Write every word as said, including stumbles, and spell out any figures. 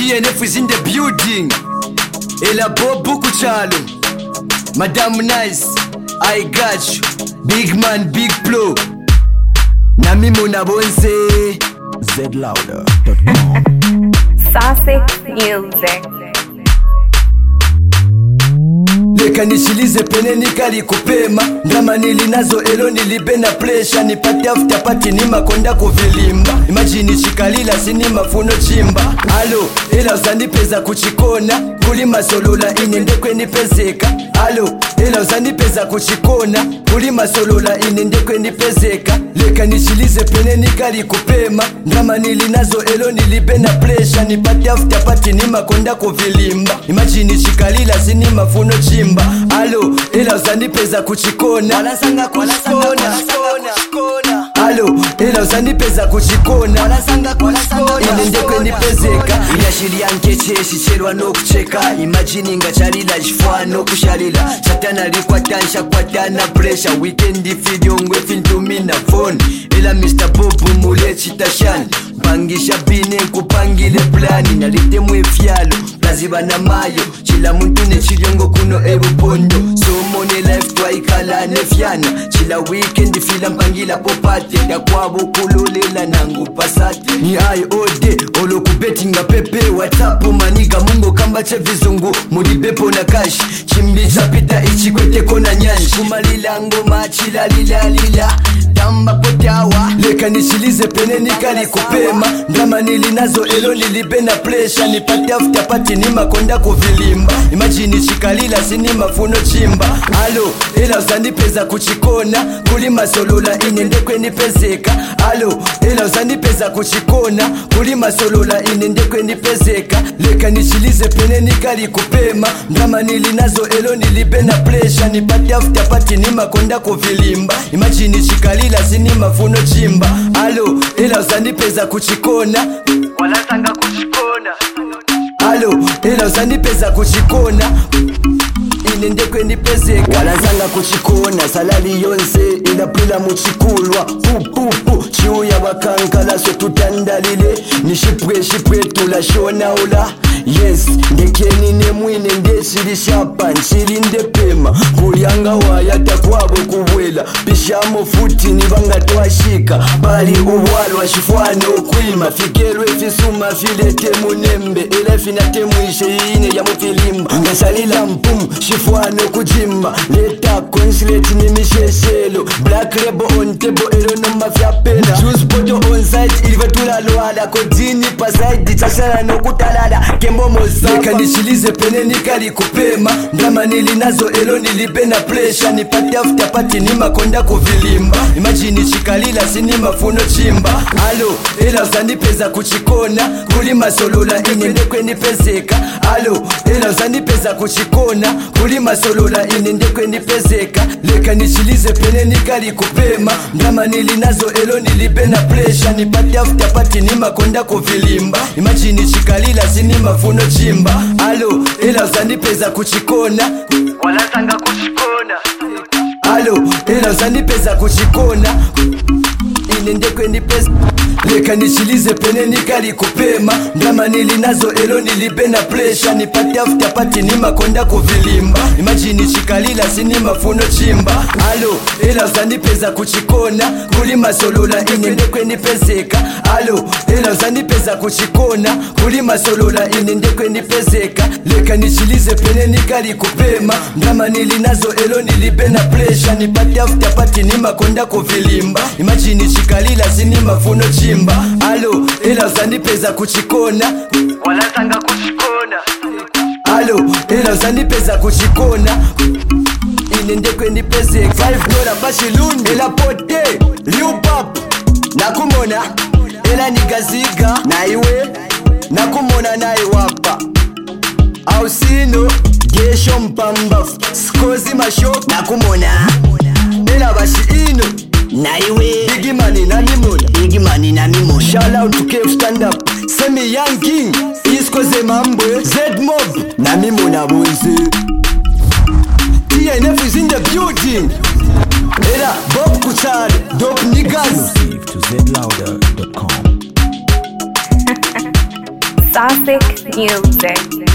T N F is in the building. Ela Bobu Kuchalo, Madame Nice, I got you. Big man, big blow. Nami Muna Bonse. Z Louder dot com. Sassy Music. Leka nishilize pene nikali kupema. Ndama nilinazo elo nilibena pressure. Nipate after party ni makonda kuvilimba. Imagine chikalila sini mafuno chimba. Alo, ela uzanipeza kuchikona. Kulima solola inendekwe nipezeka. Alo, ela uzanipeza kuchikona. Kulima solola inendekwe nipezeka. Leka nishilize pene nikali kupema. Ndama nilinazo elo nilibena pressure. Nipate after party ni makonda kuvilimba. Imagine chikalila sini mafuno chimba. Alo, ela uzanipeza kuchikona. Walasanga kuchikona. Alo, ela uzanipeza kuchikona. Walasanga kuchikona. Inendekwe nipezeka. Inashiria nkecheshi cherwa no kucheka. Imagine ngachalila jifwano kushalila. Satana likwatansha kwatana pressure. Weekend video ngwe fintumi na phone. Ela mister Bobu mule chitashani. Pangisha bine kupangile plani. Nalite mwefyalo, plaziba na mayo. Chila muntu ne chiliongo kuno ebu pondo. Somo ne life twaikala nefyana. Chila weekend fila mpangila popate. Ya kwabo kululela nangu pasate. Ni ayo ode, olo kubeti nga pepe. Watapo maniga mungo kamba che vizungu. Mudibepo na kashi, chimbi chapita ichi kwete kona nyanshi. Kumalila ngoma chila lila lila. Tamba potawa. Leka nishilize pene nikali kupema. Ndama nilinazo elo nilibena pressure. Nipate after party ni makonda kuvilimba. Imagine chikalila sini mafuno chimba. Alo, ela uzanipeza kuchikona. Kulima solola inendekwe nipezeka. Alo, ela uzanipeza kuchikona. Kulima solola inendekwe nipezeka. Leka nishilize pene nikali kupema. Ndama nilinazo elo nilibena pressure. Nipate after party ni makonda kuvilimba. Imagine chikalila sini mafuno chimba. Alo, ela uzanipeza kuchikona. Walasanga kuchikona. Alo, ela uzanipeza kuchikona. Inendekwe nipezeka. Walasanga kuchikona. Salali yonse ila pila muchikulwa. Pu pu pu chiuya wakankala so tutandalile. Nishipwe shipwe tula shona ula. Yes, ndekeni nemwine ndesili shapa nchili ndepema. Kulianga wayata kwabo kubwela. Pishamo futi nibanga twashika. Bali uwalwa shifwano kwima. Fikelwe fisuma filete munembe. Ele finate mwishe ine ya mufilimba. Ngasalila mpum shifwano kujimba. Leta consulate ni misheshelo. Black label on table elo noma fya pena. Juice poto on site ilive tulalwala. Kodini pa side chashala no kutalala. Leka nishilize pene nikali kupema. Ndama nilinazo elo nilibena pressure. Nipate after party ni makonda kuvilimba. Imagine chikalila sini mafuno chimba. Alo, ela uzanipeza kuchikona. Kulima solola inendekwe nipezeka. Alo, ela uzanipeza kuchikona. Kulima solola inendekwe nipezeka. Leka nishilize pene nikali kupema. Ndama nilinazo elo nilibena pressure. Nipate after party ni makonda kuvilimba. Imagine chikalila sini mafuno chimba. Alo, ela uzanipeza kuchikona. Walasanga kuchikona. Alo, ela uzanipeza kuchikona. Inendekwe nipeza. Leka nishilize pene nikali kupema. Ndama nilinazo elo nilibena pressure. Nipate after party ni makonda kuvilimba. Imagine chikalila sini mafuno chimba. Alo, ela uzanipeza kuchikona. Kulima solola inendekwe nipezeka. Alo, ela uzanipeza kuchikona. Kulima solola inendekwe nipezeka. Leka nishilize pene nikali kupema. Ndama nilinazo elo nilibena pressure. Nipate after party ni makonda kuvilimba. Imagine chikalila sini mafuno chimba. Alo, ela uzanipeza kuchikona. Walasanga kuchikona. Alo, ela uzanipeza kuchikona. Inendekwe nipezeka. Five dola bashiluni. Ela pote, liu pap. Nakumona, ela nigaziga. Na iwe, nakumona na iwapa. Ausino, gesho mpamba. Skozi mashok. Nakumona, ela bashi ino. Na iwe Biggie Money na Mimona. Biggie Money na Mimona. Shout out to Cave Stand Up. Semi Young King East Coast Mambwe. Z-Mob na Mimona Bonze. T N F is in the building. Ela Bob Kuchalo, dope niggas. Exclusive to Z Louder dot com. Classic music.